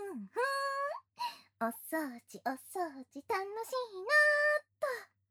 お掃除お掃除楽しいなーっと。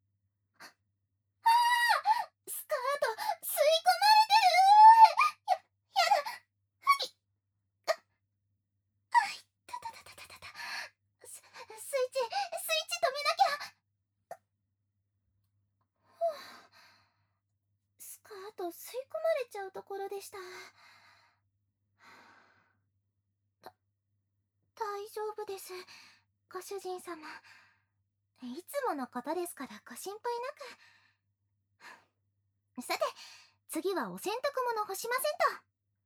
スカート吸い込まれてるやだ。いたたたたたたた。スイッチ止めなきゃ。スカート吸い込まれちゃうところでした。大丈夫です、ご主人様。いつものことですからご心配なく。さて、次はお洗濯物干しませんと。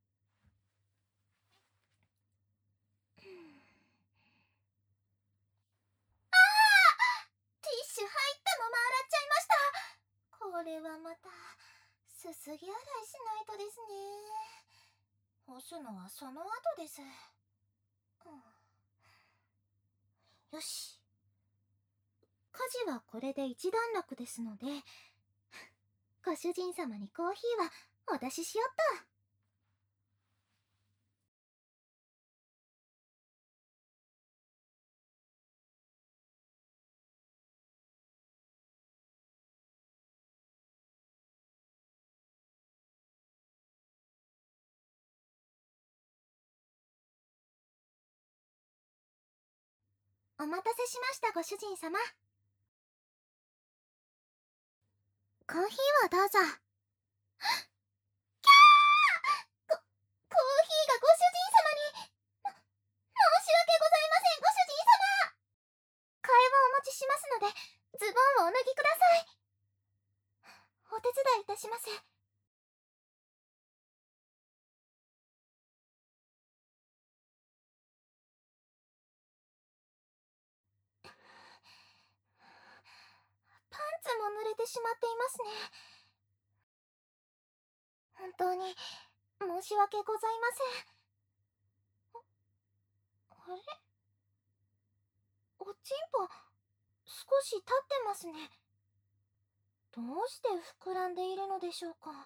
ティッシュ入ったまま洗っちゃいました。これはまたすすぎ洗いしないとですね。干すのはその後です。よし、家事はこれで一段落ですので、ご主人様にコーヒーはお出ししよっと。お待たせしましたご主人様。コーヒーをどうぞ。コーヒーがご主人様に。申し訳ございませんご主人様。替えをお持ちしますので、ズボンをお脱ぎください。お手伝いいたします。パンツも濡れてしまっていますね。本当に申し訳ございません。あれ、おちんぽ少し立ってますね。どうして膨らんでいるのでしょうか。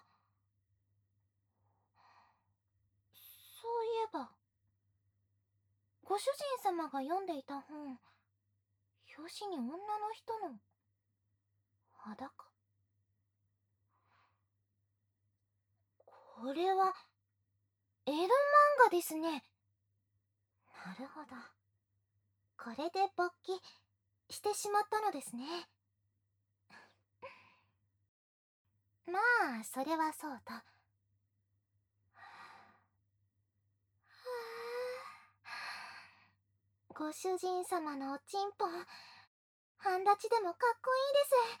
そういえば、ご主人様が読んでいた本、表紙に女の人の裸。これはエロ漫画ですね。なるほど。これで勃起してしまったのですね。まあそれはそうと。ご主人様のおちんぽ、半立ちでもかっこいいです。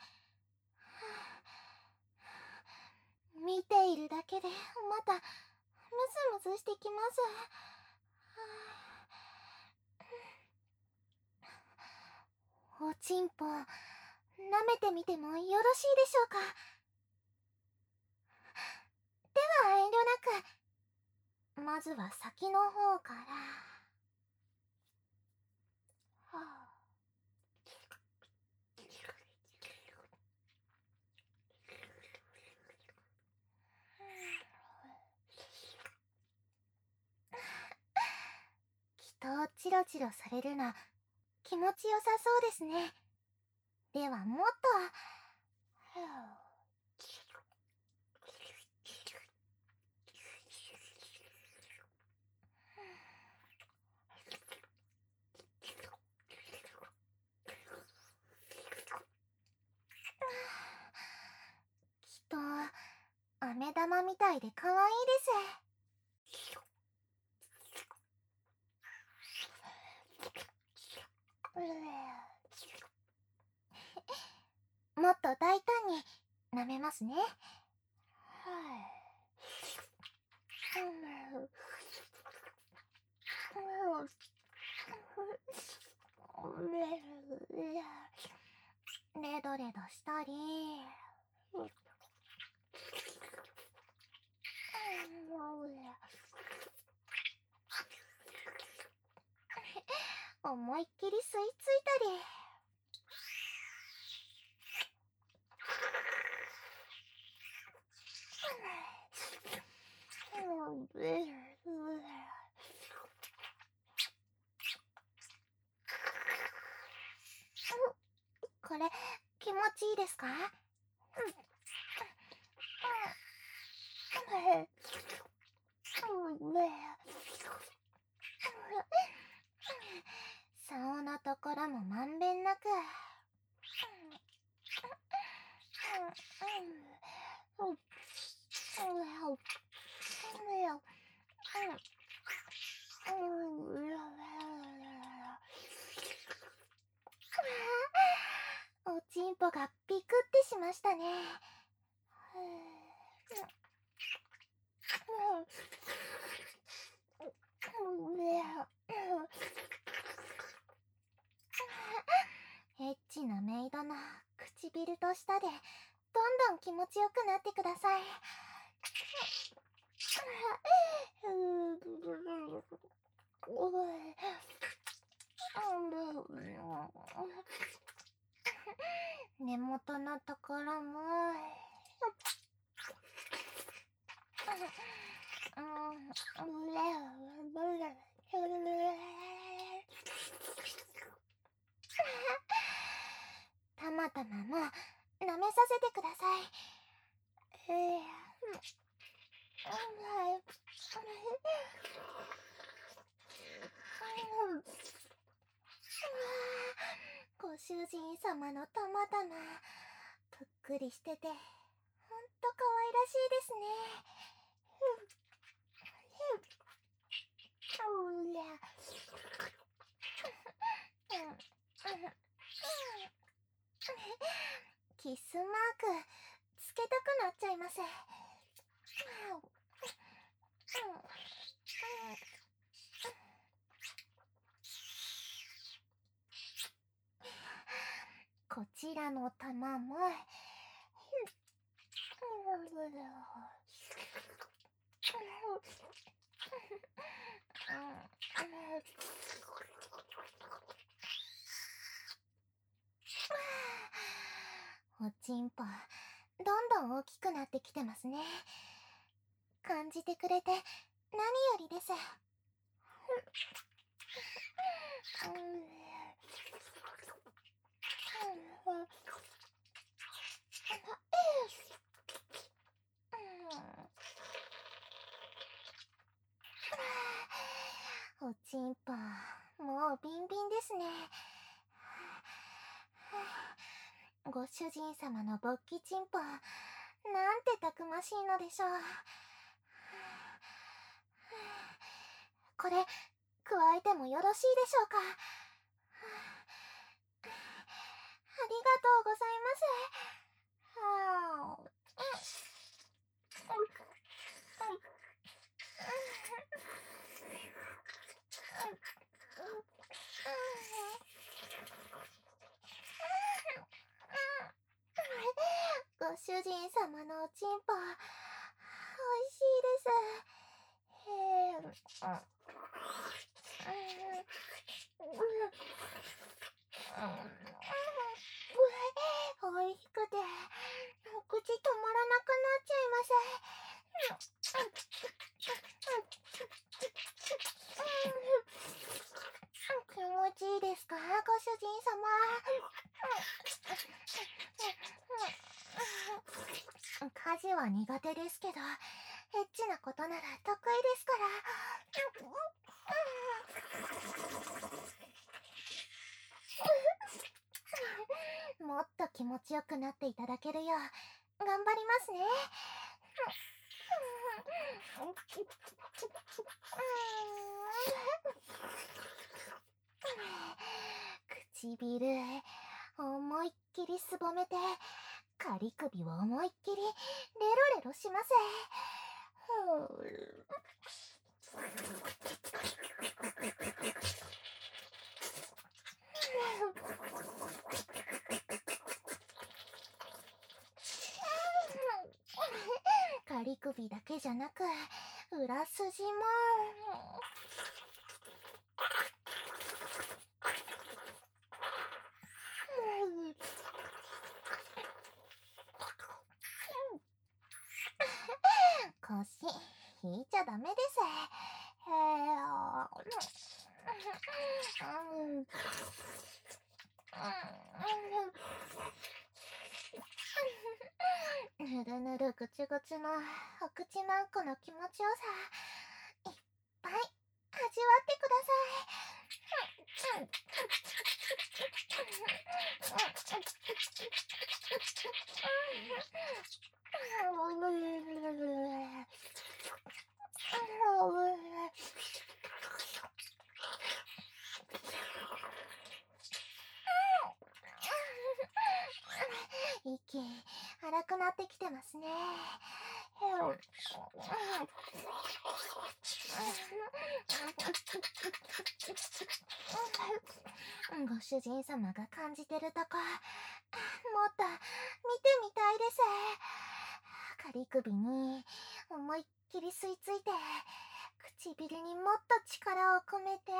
見ているだけでまたムズムズしてきます。おちんぽ、舐めてみてもよろしいでしょうか。では遠慮なく、まずは先の方から。はあ、人をチロチロされるの気持ちよさそうですね。ではもっと。きっと飴玉みたいで可愛いです。もっと大胆に舐めますね。レドレドしたり、思いっきり吸い付いたり。 いですか？竿のところもまんべんなく。おちんぽがピクってしましたね。エッチなメイドの唇と舌でどんどん気持ちよくなってください。根元のところも。たまたまも舐めさせてください。ご主人様のたまたまぷっくりしててほんと可愛らしいですね。キスマークつけたくなっちゃいます。こちらの玉もおちんぽどんどん大きくなってきてますね。感じてくれて何よりです。おちんぽもうビンビンですね。ご主人様の勃起チンポなんてたくましいのでしょう。これ加えてもよろしいでしょうか？ありがとうございます。ご主人様のおちんぽおいしいです。おいしくて口止まらなくなっちゃいます。気持ちいいですか、ご主人様？家事は苦手ですけどエッチなことなら得意ですから。もっと気持ちよくなっていただけるよう頑張りますね。唇思いっきりすぼめてカリ首を思いっきりレロレロします。カリ首だけじゃなく裏筋も。腰引いちゃダメです。 るぬるぐちぐちのお口まんこの気持ちよさ、いっぱい味わってください。息荒くなってきてますね。ご主人様が感じてるとこ、もっと見てみたいです。仮首に思いっきり吸い付いて、唇にもっと力を込めて、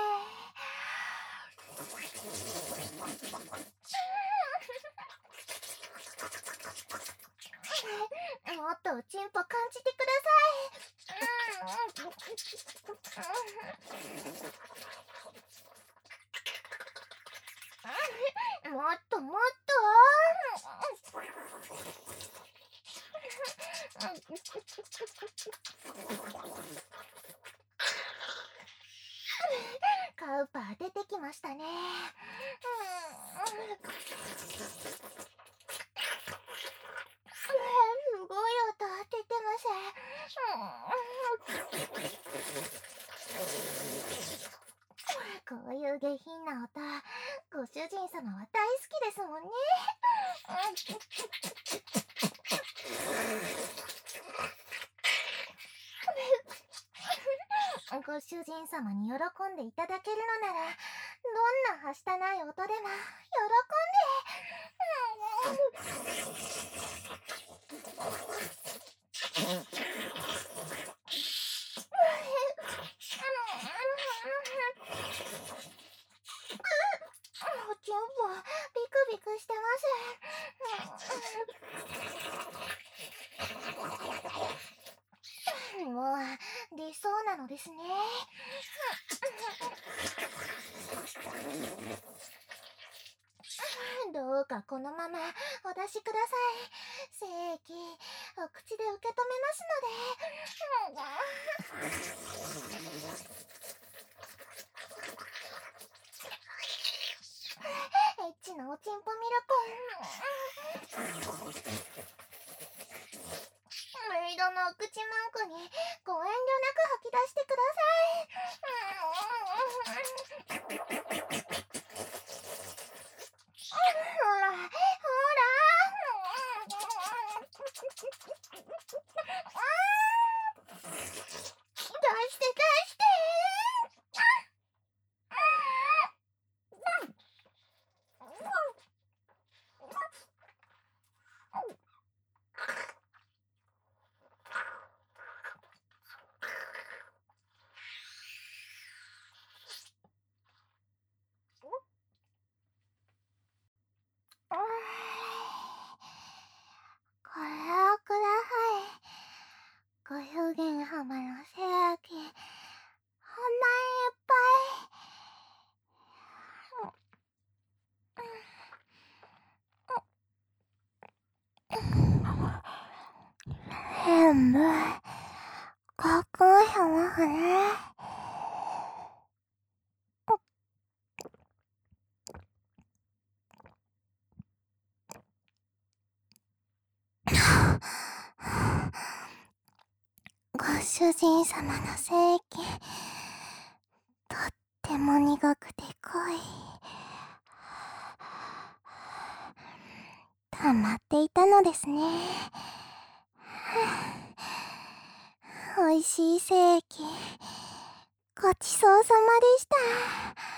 もっとおちんぽ感じてください。もっともっと。カウパー出てきましたね。すごい音出てます。こういう下品な音、ご主人様は大好きですもんね。ご主人様に喜んでいただけるのなら、どんなはしたない音でも喜んで。おちんぽビクビクしてます。もう出そうなのですね。どうかこのままお出しください。精液お口で受け止めますので。エッチなおちんぽミルク。メイドのお口まんこにご遠慮なく吐き出してください。ほらほら。出して出して。これをください。ご主人様の精液、ほんまにいっぱい。全部、ご苦労様ね。ご主人様の精液、とっても苦くて濃い。溜まっていたのですね。おいしい精液、ごちそうさまでした。